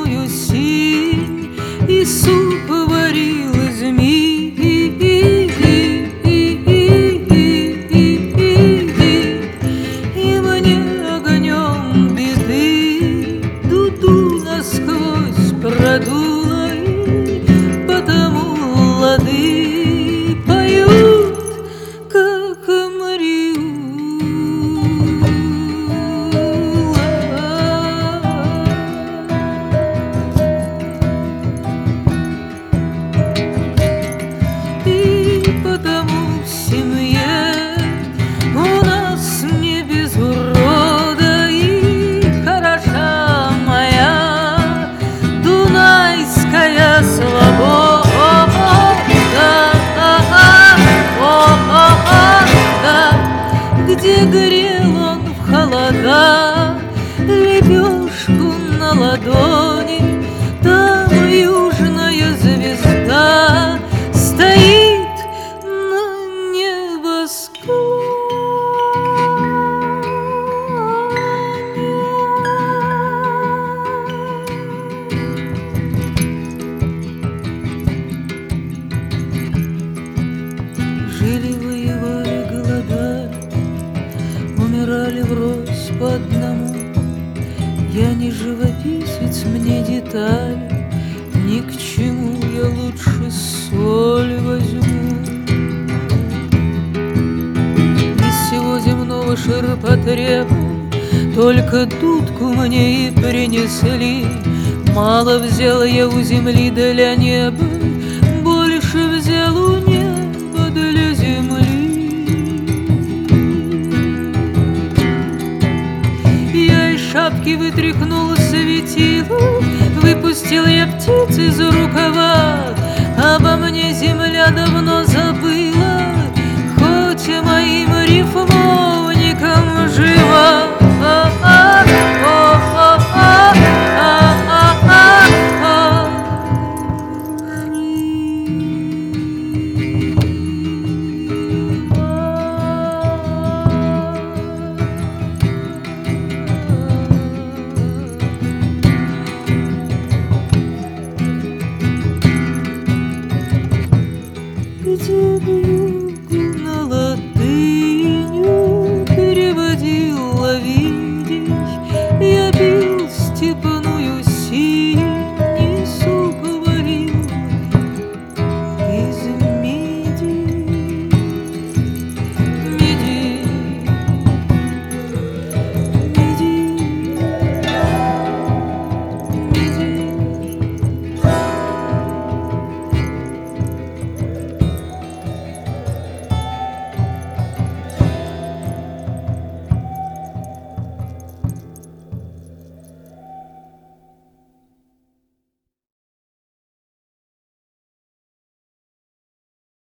зимою синь, и суп варил из и мне огнем беды дуду насквозь продуло, и потому лады поют, как потому в семье у нас не без урода, и хороша моя дунайская свобода, где грел он в холода лепешку на ладони, там южная звезда стоит на небосклоне. Жили, воевали, голодали, умирали врозь по одному. Я не живописец, мне детали ни к чему, я лучше соль возьму. Из всего земного ширпотреба только дудку мне и принесли. Мало взял я у земли для неба, больше взял у неба для земли. Я из шапки вытряхнул светило, выпустил я птиц из рукава. Обо мне земля давно забыла, хоть и моим рифмом